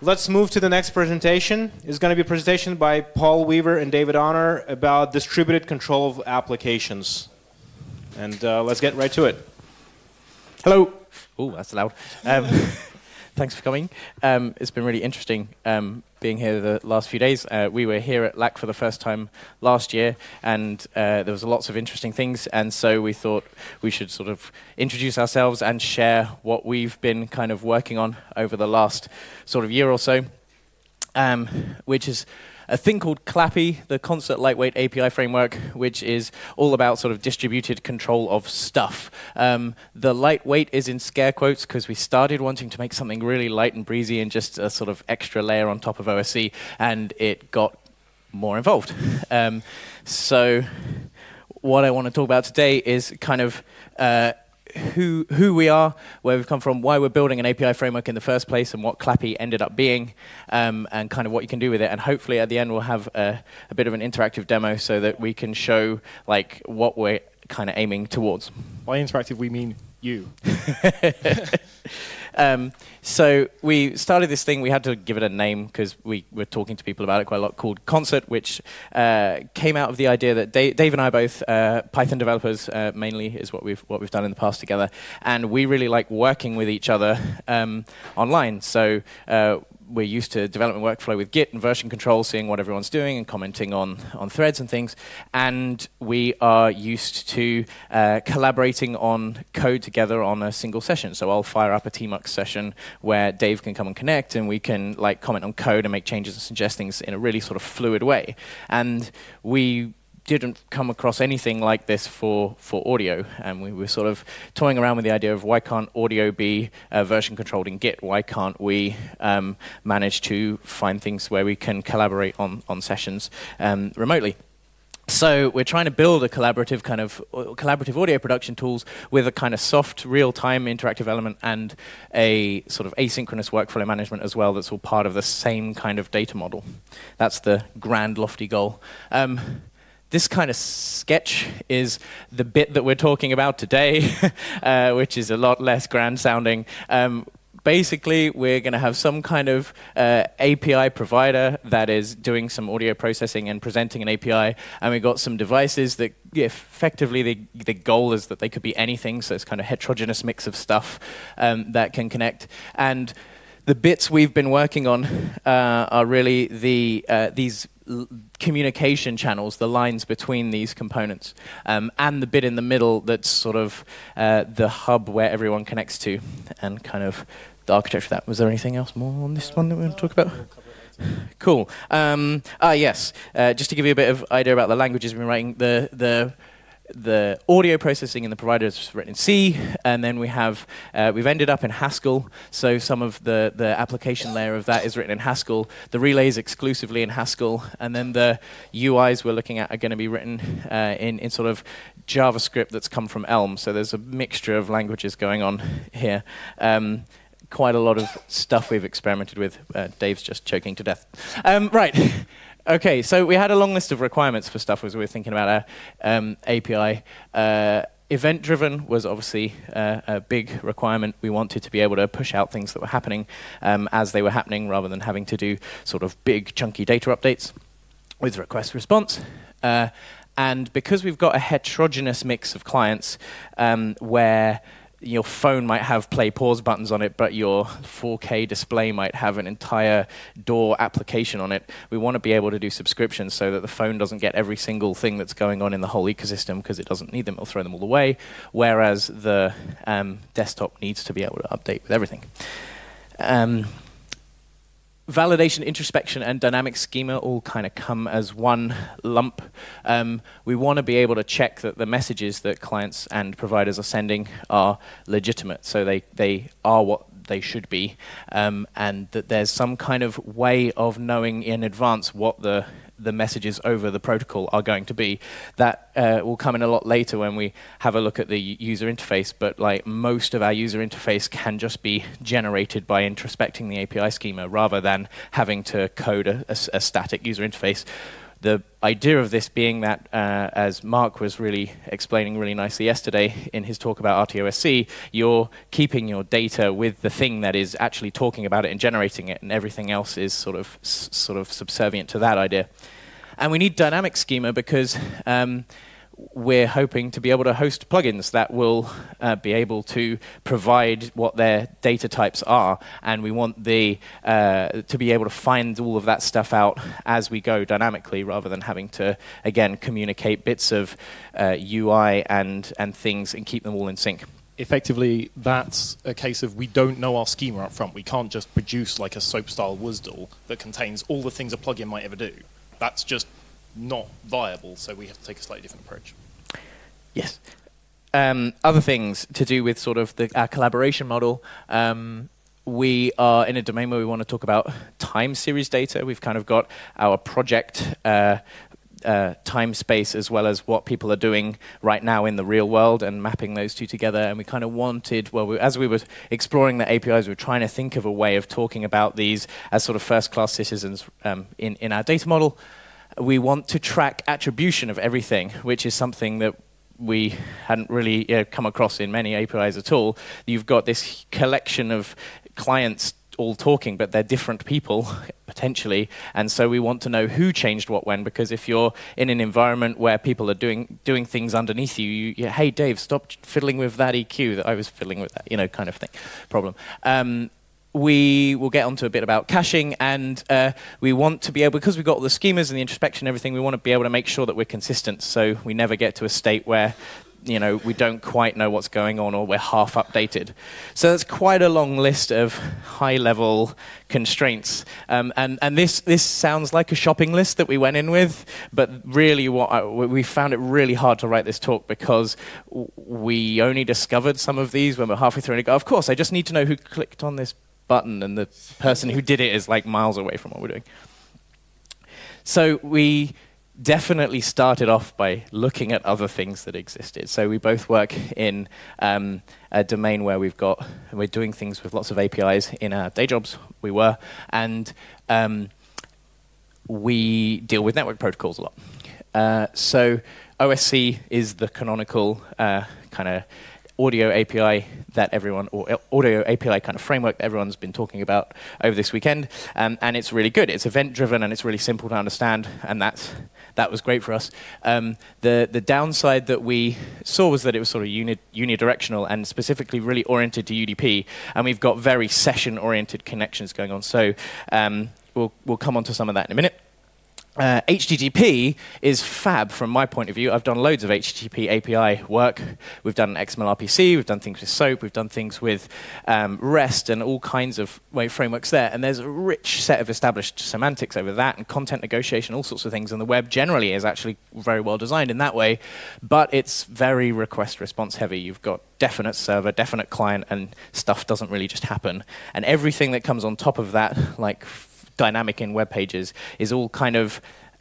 Let's move to the next presentation. It's going to be a presentation by Paul Weaver and David Honor about distributed control of applications. And let's get right to it. Hello. Oh, that's loud. Thanks for coming. It's been really interesting being here the last few days. We were here at LAC for the first time last year, and there was lots of interesting things, and so we thought we should sort of introduce ourselves and share what we've been kind of working on over the last sort of year or so, which is a thing called CLAPI, the Concert Lightweight API Framework, which is all about sort of distributed control of stuff. The lightweight is in scare quotes because we started wanting to make something really light and breezy and just a sort of extra layer on top of OSC, and it got more involved. So what I want to talk about today is kind of who we are, where we've come from, why we're building an API framework in the first place, and what CLAPI ended up being, and kind of what you can do with it. And hopefully at the end we'll have a bit of an interactive demo so that we can show like what we're kind of aiming towards. By interactive we mean you. So we started this thing, we had to give it a name because we were talking to people about it quite a lot, called Concert, which came out of the idea that Dave and I are both Python developers, mainly is what we've done in the past together, and we really like working with each other online. So we're used to development workflow with Git and version control, seeing what everyone's doing and commenting on threads and things. And we are used to collaborating on code together on a single session. So I'll fire up a tmux session where Dave can come and connect, and we can like comment on code and make changes and suggest things in a really sort of fluid way. And we didn't come across anything like this for audio, and we were sort of toying around with the idea of why can't audio be version controlled in Git? Why can't we manage to find things where we can collaborate on sessions remotely? So we're trying to build a collaborative audio production tools with a kind of soft, real-time interactive element and a sort of asynchronous workflow management as well that's all part of the same kind of data model. That's the grand, lofty goal. This kind of sketch is the bit that we're talking about today, which is a lot less grand sounding. Basically, we're going to have some kind of API provider that is doing some audio processing and presenting an API, and we've got some devices that effectively the goal is that they could be anything, so it's kind of heterogeneous mix of stuff that can connect. And the bits we've been working on are really these communication channels, the lines between these components, and the bit in the middle that's sort of the hub where everyone connects to, and kind of the architecture of that. Was there anything else more on this one that we want to talk about? Cool. Yes. Just to give you a bit of idea about the languages we've been writing, the audio processing in the provider is written in C, and then we've ended up in Haskell, so some of the application layer of that is written in Haskell. The relay is exclusively in Haskell, and then the UIs we're looking at are going to be written in sort of JavaScript that's come from Elm, so there's a mixture of languages going on here. Quite a lot of stuff we've experimented with. Dave's just choking to death. Right. Okay, so we had a long list of requirements for stuff as we were thinking about our API. Event-driven was obviously a big requirement. We wanted to be able to push out things that were happening as they were happening, rather than having to do sort of big, chunky data updates with request response. And because we've got a heterogeneous mix of clients where your phone might have play pause buttons on it, but your 4K display might have an entire DAW application on it. We want to be able to do subscriptions so that the phone doesn't get every single thing that's going on in the whole ecosystem because it doesn't need them. It'll throw them all away, whereas the desktop needs to be able to update with everything. Validation, introspection, and dynamic schema all kind of come as one lump. We want to be able to check that the messages that clients and providers are sending are legitimate, so they are what they should be, and that there's some kind of way of knowing in advance what the messages over the protocol are going to be. That will come in a lot later when we have a look at the user interface, but like most of our user interface can just be generated by introspecting the API schema rather than having to code a static user interface. The idea of this being that, as Mark was really explaining really nicely yesterday in his talk about RTOSC, you're keeping your data with the thing that is actually talking about it and generating it, and everything else is sort of subservient to that idea. And we need dynamic schema because we're hoping to be able to host plugins that will be able to provide what their data types are, and we want to be able to find all of that stuff out as we go dynamically, rather than having to, again, communicate bits of UI and things and keep them all in sync. Effectively, that's a case of we don't know our schema up front. We can't just produce like a SOAP-style WSDL that contains all the things a plugin might ever do. That's just not viable, so we have to take a slightly different approach. Yes. Other things to do with sort of our collaboration model. We are in a domain where we want to talk about time series data. We've kind of got our project time space as well as what people are doing right now in the real world and mapping those two together. And we kind of wanted, as we were exploring the APIs, we were trying to think of a way of talking about these as sort of first-class citizens in our data model. We want to track attribution of everything, which is something that we hadn't really come across in many APIs at all. You've got this collection of clients all talking, but they're different people, potentially, and so we want to know who changed what when, because if you're in an environment where people are doing things underneath you, hey, Dave, stop fiddling with that EQ that I was fiddling with, that, kind of thing, problem. We will get onto a bit about caching, and we want to be able, because we've got all the schemas and the introspection and everything, we want to be able to make sure that we're consistent, so we never get to a state where we don't quite know what's going on or we're half updated. So that's quite a long list of high-level constraints. And this sounds like a shopping list that we went in with, but really we found it really hard to write this talk because we only discovered some of these when we're halfway through and go, of course, I just need to know who clicked on this button, and the person who did it is like miles away from what we're doing. So we definitely started off by looking at other things that existed. So we both work in a domain where we're doing things with lots of APIs in our day jobs. We were, and we deal with network protocols a lot. So OSC is the canonical kind of audio API that audio API kind of framework that everyone's been talking about over this weekend, and it's really good. It's event-driven and it's really simple to understand, and that was great for us. The downside that we saw was that it was sort of unidirectional and specifically really oriented to UDP, and we've got very session-oriented connections going on. So we'll come on to some of that in a minute. HTTP is fab from my point of view. I've done loads of HTTP API work. We've done XML RPC, we've done things with SOAP, we've done things with REST and all kinds of frameworks there. And there's a rich set of established semantics over that and content negotiation, all sorts of things. And the web generally is actually very well designed in that way, but it's very request response heavy. You've got definite server, definite client, and stuff doesn't really just happen. And everything that comes on top of that, like dynamic in web pages, is all kind of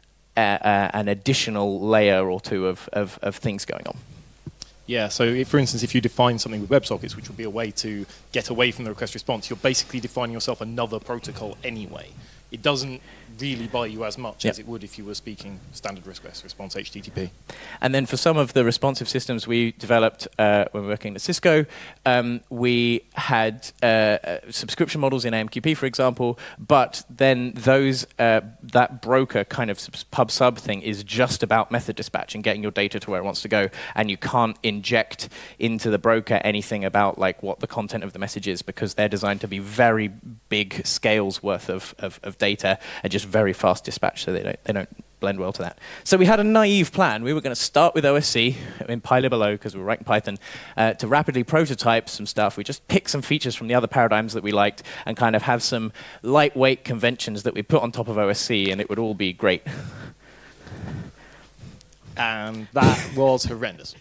an additional layer or two of things going on. Yeah, so for instance, if you define something with WebSockets, which would be a way to get away from the request response, you're basically defining yourself another protocol anyway. It doesn't really buy you as much as it would if you were speaking standard request response HTTP. And then for some of the responsive systems we developed when we were working at Cisco, we had subscription models in AMQP, for example, but then that broker kind of pub-sub thing is just about method dispatch and getting your data to where it wants to go, and you can't inject into the broker anything about like what the content of the message is, because they're designed to be very big scales worth of data and just very fast dispatch, so they don't blend well to that. So we had a naive plan. We were going to start with OSC in PyLib because we were writing Python to rapidly prototype some stuff. We just picked some features from the other paradigms that we liked and kind of have some lightweight conventions that we put on top of OSC, and it would all be great. And that was horrendous.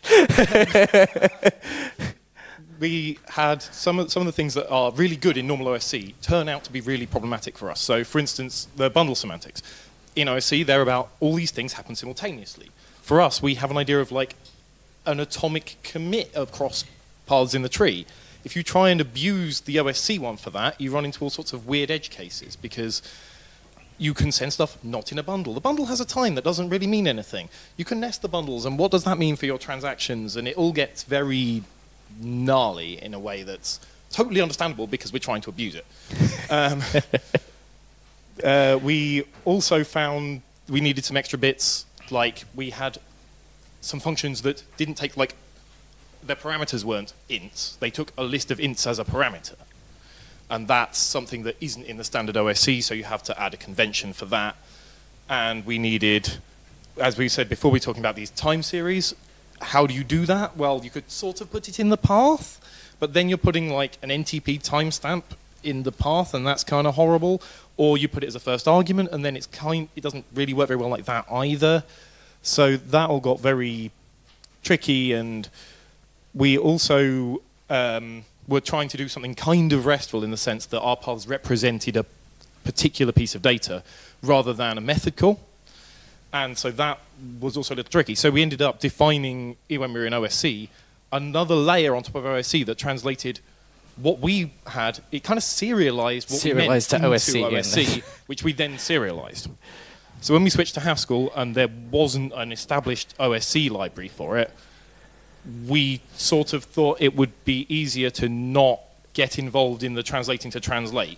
We had some of the things that are really good in normal OSC turn out to be really problematic for us. So, for instance, the bundle semantics. In OSC, they're about all these things happen simultaneously. For us, we have an idea of like an atomic commit across paths in the tree. If you try and abuse the OSC one for that, you run into all sorts of weird edge cases, because you can send stuff not in a bundle. The bundle has a time that doesn't really mean anything. You can nest the bundles, and what does that mean for your transactions? And it all gets very gnarly in a way that's totally understandable because we're trying to abuse it. We also found we needed some extra bits, like we had some functions that didn't take, like, their parameters weren't ints. They took a list of ints as a parameter. And that's something that isn't in the standard OSC, so you have to add a convention for that. And we needed, as we said before, we're talking about these time series. How do you do that? Well, you could sort of put it in the path, but then you're putting like an NTP timestamp in the path, and that's kind of horrible. Or you put it as a first argument, and then it doesn't really work very well like that either. So that all got very tricky, and we also were trying to do something kind of RESTful in the sense that our paths represented a particular piece of data rather than a method call. And so that was also a little tricky. So we ended up defining, when we were in OSC, another layer on top of OSC that translated what we had. It kind of serialized what we meant to into OSC, which we then serialized. So when we switched to Haskell and there wasn't an established OSC library for it, we sort of thought it would be easier to not get involved in the translating to translate.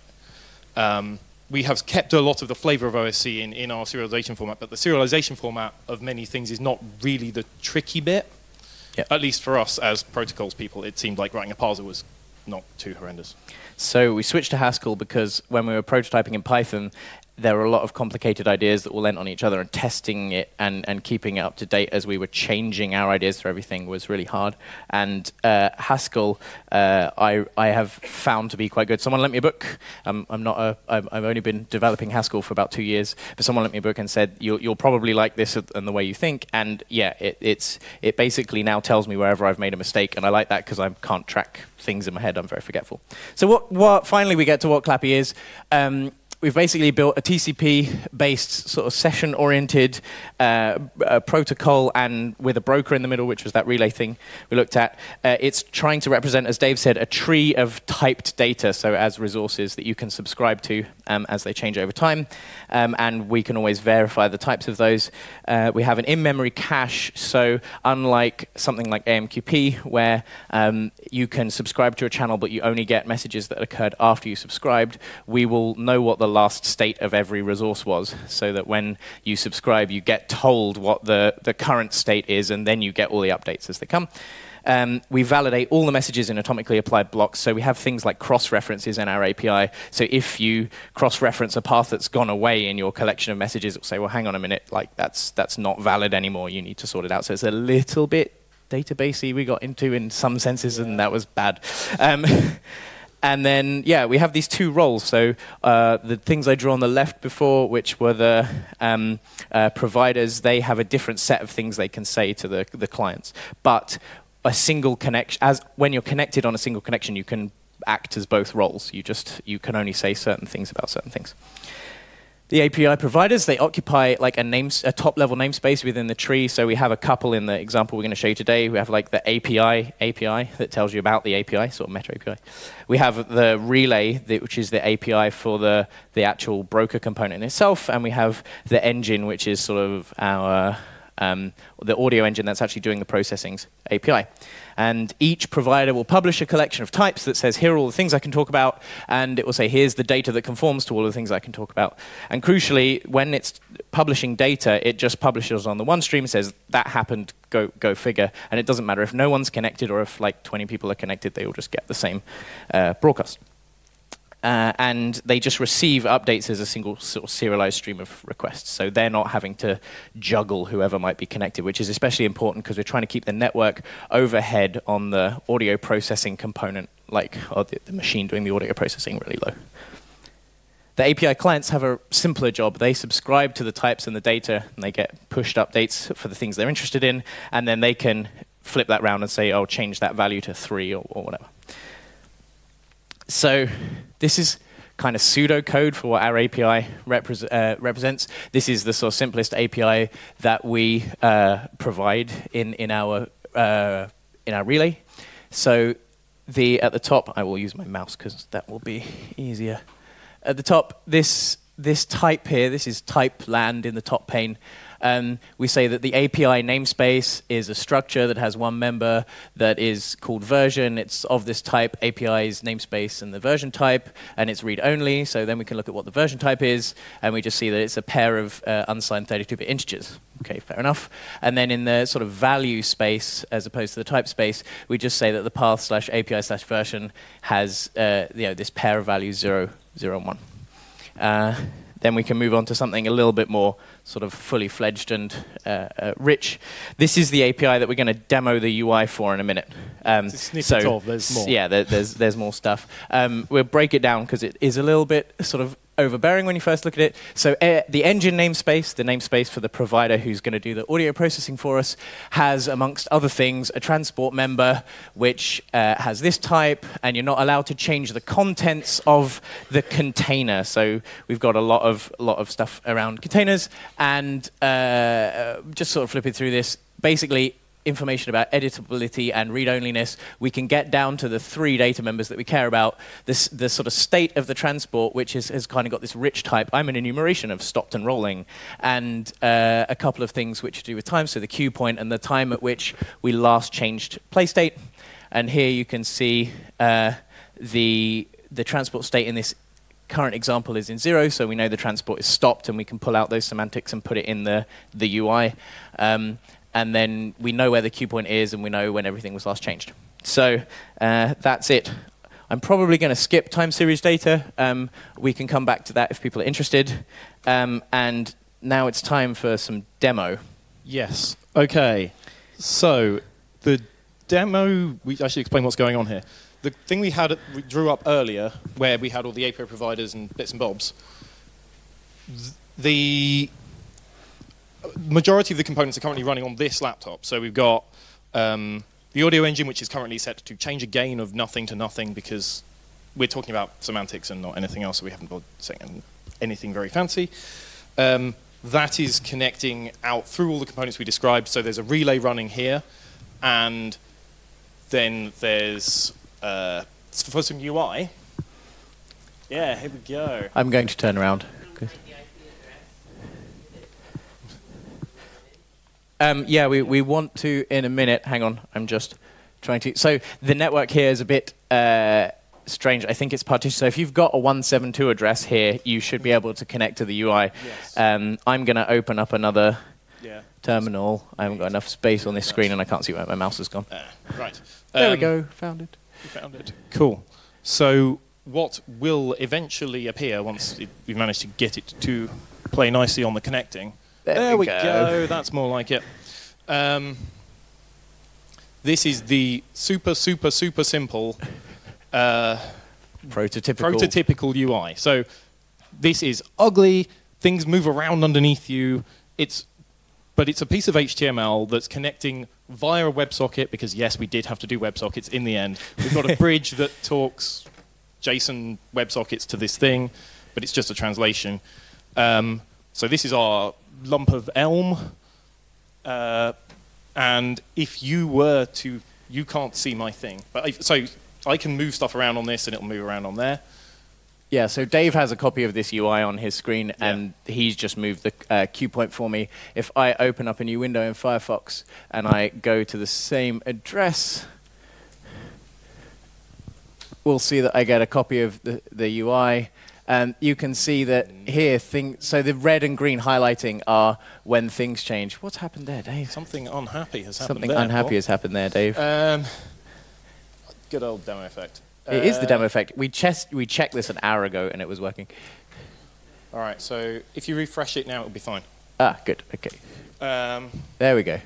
We have kept a lot of the flavor of OSC in our serialization format, but the serialization format of many things is not really the tricky bit. Yep. At least for us as protocols people, it seemed like writing a parser was not too horrendous. So we switched to Haskell because when we were prototyping in Python, there were a lot of complicated ideas that all lent on each other, and testing it and keeping it up to date as we were changing our ideas for everything was really hard. And Haskell, I have found to be quite good. Someone lent me a book. I've only been developing Haskell for about 2 years, but someone lent me a book and said, you'll probably like this and the way you think. And yeah, it basically now tells me wherever I've made a mistake, and I like that because I can't track things in my head. I'm very forgetful. So what finally we get to what Clappy is. We've basically built a TCP-based sort of session-oriented protocol, and with a broker in the middle, which was that relay thing we looked at. It's trying to represent, as Dave said, a tree of typed data, so as resources that you can subscribe to as they change over time, and we can always verify the types of those. We have an in-memory cache, so unlike something like AMQP, where you can subscribe to a channel, but you only get messages that occurred after you subscribed, we will know what the last state of every resource was, so that when you subscribe, you get told what the current state is, and then you get all the updates as they come. We validate all the messages in atomically applied blocks, so we have things like cross-references in our API. So if you cross-reference a path that's gone away in your collection of messages, it'll say, well, hang on a minute, like that's not valid anymore, you need to sort it out. So it's a little bit databasey we got into in some senses, and that was bad. And then, yeah, we have these two roles. So the things I drew on the left before, which were the providers, they have a different set of things they can say to the clients. But a single connection, when you're connected on a single connection, you can act as both roles. You can only say certain things about certain things. The API providers, they occupy like a top-level namespace within the tree. So we have a couple in the example we're going to show you today. We have like the API that tells you about the API, sort of meta API. We have the relay, which is the API for the actual broker component itself. And we have the engine, which is sort of our the audio engine that's actually doing the processing's API. And each provider will publish a collection of types that says, here are all the things I can talk about, and it will say, here's the data that conforms to all of the things I can talk about. And crucially, when it's publishing data, it just publishes on the one stream, says, that happened, go figure. And it doesn't matter if no one's connected or if like 20 people are connected, they all just get the same broadcast. And they just receive updates as a single sort of serialized stream of requests. So they're not having to juggle whoever might be connected, which is especially important because we're trying to keep the network overhead on the audio processing component, or the machine doing the audio processing, really low. The API clients have a simpler job. They subscribe to the types and the data, and they get pushed updates for the things they're interested in, and then they can flip that round and say, oh, change that value to 3 or whatever. So this is kind of pseudocode for what our API represents. This is the sort of simplest API that we provide in our relay. So at the top, I will use my mouse because that will be easier. At the top, this this type here, this is type land in the top pane. We say that the API namespace is a structure that has one member that is called version. It's of this type, API's namespace and the version type, and it's read-only. So then we can look at what the version type is, and we just see that it's a pair of unsigned 32-bit integers. Okay, fair enough. And then in the sort of value space, as opposed to the type space, we just say that the path/API/version has this pair of values 0, 0, and 1. Then we can move on to something a little bit more sort of fully fledged and rich. This is the API that we're going to demo the UI for in a minute. It's a snippet of, there's more. Yeah, there's more stuff. We'll break it down because it is a little bit sort of overbearing when you first look at it. So the engine namespace, the namespace for the provider who's going to do the audio processing for us, has, amongst other things, a transport member which has this type, and you're not allowed to change the contents of the container. So we've got a lot of stuff around containers, and just sort of flipping through this, basically information about editability and read-onliness. We can get down to the 3 data members that we care about, the sort of state of the transport, which has kind of got this rich type. I'm an enumeration of stopped and rolling, and a couple of things which do with time, so the queue point and the time at which we last changed play state. And here you can see the transport state in this current example is in 0, so we know the transport is stopped, and we can pull out those semantics and put it in the UI. And then we know where the queue point is, and we know when everything was last changed. So that's it. I'm probably going to skip time series data. We can come back to that if people are interested. And now it's time for some demo. Yes. Okay. So the demo, I should explain what's going on here. The thing we drew up earlier, where we had all the API providers and bits and bobs, the majority of the components are currently running on this laptop. So we've got the audio engine, which is currently set to change a gain of nothing to nothing, because we're talking about semantics and not anything else, so we haven't bothered saying anything very fancy. That is connecting out through all the components we described. So there's a relay running here, and then there's, for some UI, yeah, here we go. I'm going to turn around. Yeah, we want to, in a minute, hang on, I'm just trying to, so the network here is a bit strange. I think it's partitioned, so if you've got a 172 address here, you should be able to connect to the UI. Yes. I'm going to open up another terminal. I haven't got enough space on this screen, and I can't see where my mouse has gone. Right. There we go, found it. We found it. Cool. So what will eventually appear once we've managed to get it to play nicely on the connecting, there we go. That's more like it. This is the super simple prototypical UI. So this is ugly. Things move around underneath you. But it's a piece of HTML that's connecting via a WebSocket, because yes, we did have to do WebSockets in the end. We've got a bridge that talks JSON WebSockets to this thing, but it's just a translation. So this is our lump of Elm, and if you were to, you can't see my thing, but so I can move stuff around on this and it'll move around on there. Yeah, so Dave has a copy of this UI on his screen, and he's just moved the queue point for me. If I open up a new window in Firefox and I go to the same address, we'll see that I get a copy of the UI. And you can see that here, so the red and green highlighting are when things change. What's happened there, Dave? Something unhappy has happened there. Something unhappy has happened there, Dave. Good old demo effect. It is the demo effect. We checked this an hour ago, and it was working. All right, so if you refresh it now, it'll be fine. Ah, good. Okay. There we go.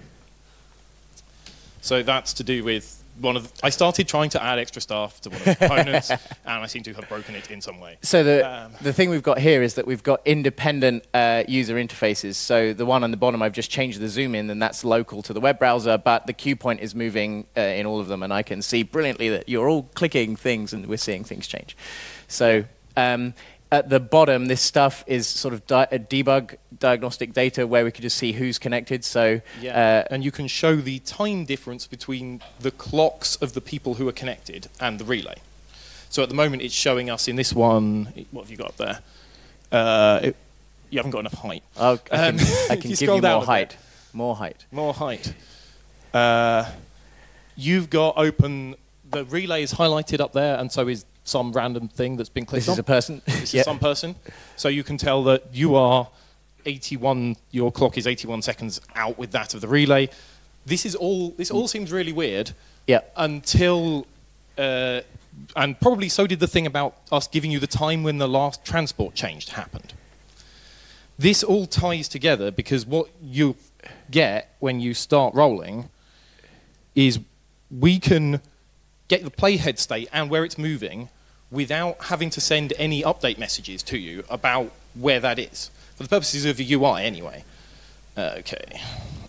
So that's to do with I started trying to add extra stuff to one of the components, and I seem to have broken it in some way. So the thing we've got here is that we've got independent user interfaces. So the one on the bottom, I've just changed the zoom in, and that's local to the web browser, but the queue point is moving in all of them, and I can see brilliantly that you're all clicking things, and we're seeing things change. So at the bottom, this stuff is sort of debug diagnostic data where we can just see who's connected. So and you can show the time difference between the clocks of the people who are connected and the relay. So at the moment, it's showing us in this one. What have you got up there? You haven't got enough height. Oh, I can give you more height. More height. More height. You've got open. The relay is highlighted up there, and so is some random thing that's been clicked on. This is a person. This is some person. So you can tell that you are 81. Your clock is 81 seconds out with that of the relay. This all seems really weird. Yeah. Until. And probably so did the thing about us giving you the time when the last transport changed happened. This all ties together because what you get when you start rolling is we can get the playhead state and where it's moving without having to send any update messages to you about where that is. For the purposes of the UI anyway. Okay.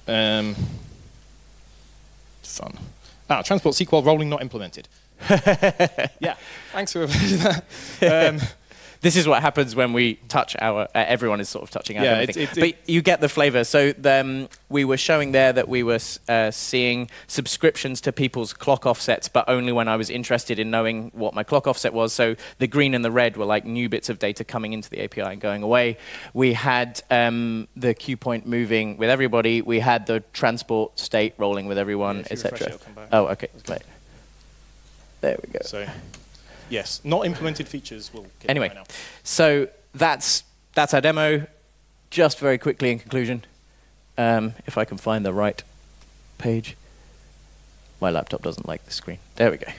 Fun. Transport SQL rolling not implemented. Yeah, thanks for that. This is what happens when we touch everyone is sort of touching our but you get the flavor. So we were showing there that we were seeing subscriptions to people's clock offsets, but only when I was interested in knowing what my clock offset was. So the green and the red were like new bits of data coming into the API and going away. We had the queue point moving with everybody. We had the transport state rolling with everyone, etc. Oh, okay, great. There we go. So, yes, not implemented features will get anyway, right now. So that's our demo. Just very quickly in conclusion, if I can find the right page. My laptop doesn't like the screen. There we go.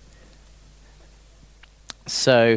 So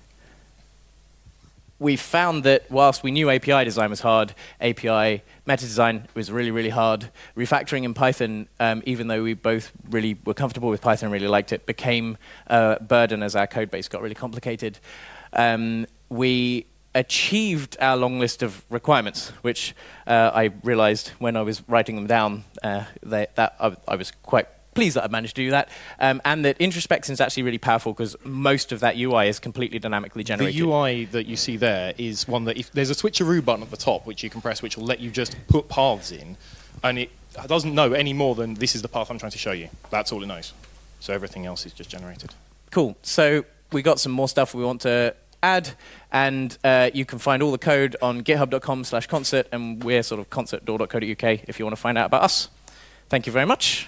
we found that whilst we knew API design was hard, API meta design was really, really hard. Refactoring in Python, even though we both really were comfortable with Python and really liked it, became a burden as our code base got really complicated. We achieved our long list of requirements, which I realized when I was writing them down, that I was quite pleased that I managed to do that, and that introspection is actually really powerful because most of that UI is completely dynamically generated. The UI that you see there is one that if there's a switcheroo button at the top which you can press, which will let you just put paths in, and it doesn't know any more than this is the path I'm trying to show you. That's all it knows. So everything else is just generated. Cool. So we got some more stuff we want to add, and you can find all the code on github.com/concert, and we're sort of concert.co.uk if you want to find out about us. Thank you very much.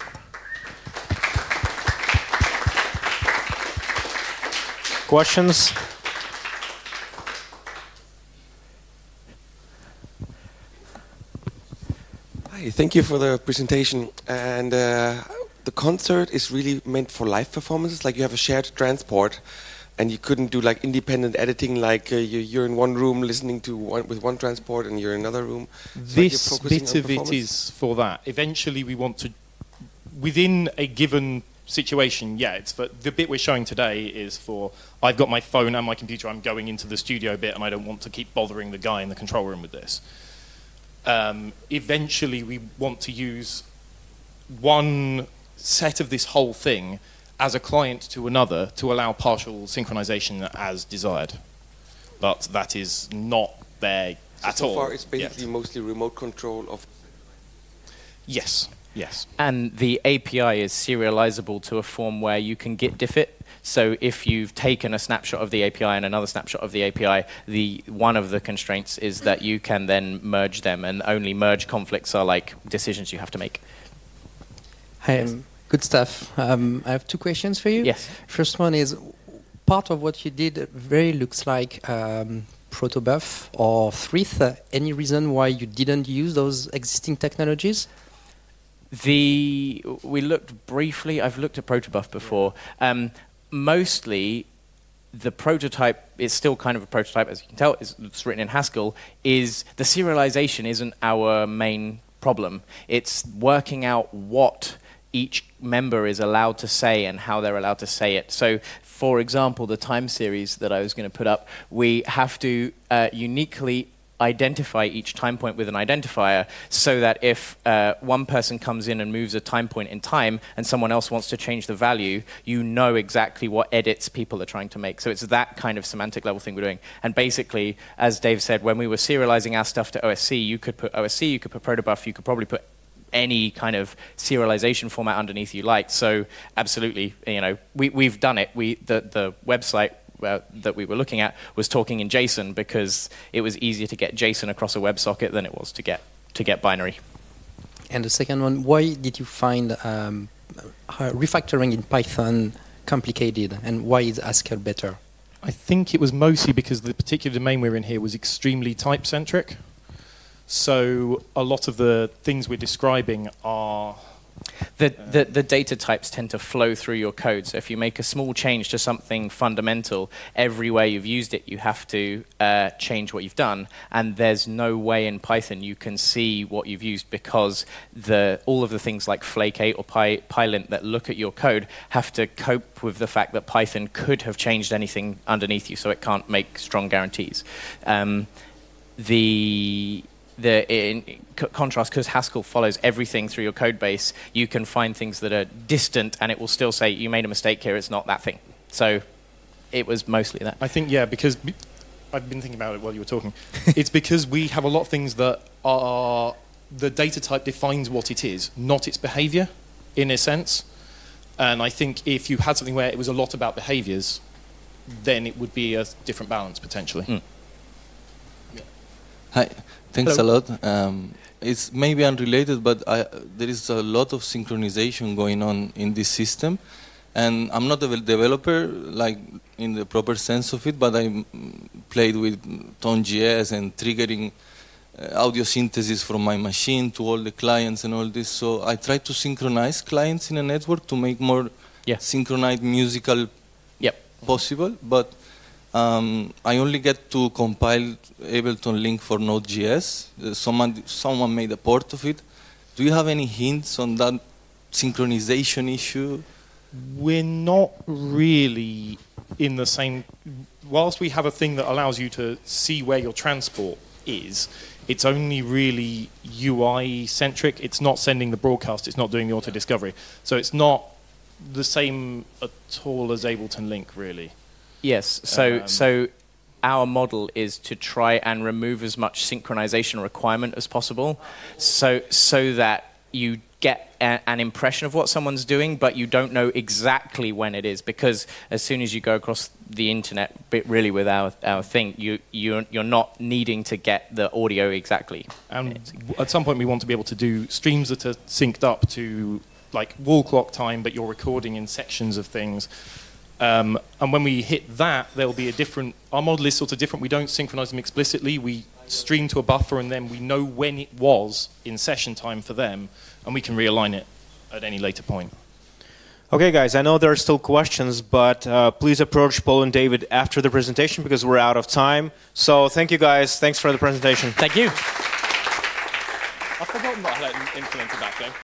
Questions? Hi, thank you for the presentation. And the concert is really meant for live performances, like you have a shared transport, and you couldn't do like independent editing, like you're in one room listening to with one transport and you're in another room. This bit of it is for that. Eventually we want to, within a given situation, it's for the bit we're showing today is for I've got my phone and my computer, I'm going into the studio bit and I don't want to keep bothering the guy in the control room with this. Eventually we want to use one set of this whole thing as a client to another to allow partial synchronization as desired. But that is not there at all. So far it's basically mostly remote control of... Yes. Yes. And the API is serializable to a form where you can git diff it. So if you've taken a snapshot of the API and another snapshot of the API, one of the constraints is that you can then merge them, and only merge conflicts are like decisions you have to make. Hi, good stuff. I have two questions for you. Yes. First one is, part of what you did very looks like Protobuf or Threads. Any reason why you didn't use those existing technologies? We looked briefly. I've looked at Protobuf before. Mostly, the prototype is still kind of a prototype, as you can tell. It's written in Haskell. The serialization isn't our main problem. It's working out what each member is allowed to say and how they're allowed to say it. So, for example, the time series that I was going to put up, we have to uniquely identify each time point with an identifier so that if one person comes in and moves a time point in time and someone else wants to change the value, you know exactly what edits people are trying to make. So it's that kind of semantic level thing we're doing. And basically, as Dave said, when we were serializing our stuff to OSC, you could put OSC, you could put Protobuf, you could probably put any kind of serialization format underneath you like. So absolutely, we've done it. The website that we were looking at was talking in JSON, because it was easier to get JSON across a WebSocket than it was to get binary. And the second one, why did you find refactoring in Python complicated, and why is Haskell better? I think it was mostly because the particular domain we're in here was extremely type-centric. So a lot of the things we're describing are... The data types tend to flow through your code. So if you make a small change to something fundamental, everywhere you've used it, you have to change what you've done. And there's no way in Python you can see what you've used, because all of the things like Flake8 or PyLint that look at your code have to cope with the fact that Python could have changed anything underneath you, so it can't make strong guarantees. In contrast, because Haskell follows everything through your code base, you can find things that are distant and it will still say, you made a mistake here, it's not that thing. So it was mostly that. I think, yeah, because I've been thinking about it while you were talking. It's because we have a lot of things that are, the data type defines what it is, not its behavior, in a sense. And I think if you had something where it was a lot about behaviors, then it would be a different balance, potentially. Mm. Hi. Thanks Hello. a lot. It's maybe unrelated, but there is a lot of synchronization going on in this system. And I'm not a developer, like in the proper sense of it, but I played with Tone.js and triggering audio synthesis from my machine to all the clients and all this. So I try to synchronize clients in a network to make more synchronized musical possible. But I only get to compile Ableton Link for Node.js. Someone made a port of it. Do you have any hints on that synchronization issue? We're not really in the same... Whilst we have a thing that allows you to see where your transport is, it's only really UI-centric. It's not sending the broadcast. It's not doing the auto-discovery. So it's not the same at all as Ableton Link, really. Yes, so our model is to try and remove as much synchronization requirement as possible, so that you get an impression of what someone's doing, but you don't know exactly when it is, because as soon as you go across the internet, really with our thing, you're not needing to get the audio exactly. And at some point we want to be able to do streams that are synced up to like wall clock time, but you're recording in sections of things. And when we hit that, there'll be a different... Our model is sort of different. We don't synchronize them explicitly. We stream to a buffer, and then we know when it was in session time for them, and we can realign it at any later point. Okay, guys, I know there are still questions, but please approach Paul and David after the presentation, because we're out of time. So thank you, guys. Thanks for the presentation. Thank you. I've forgotten that I implemented that thing.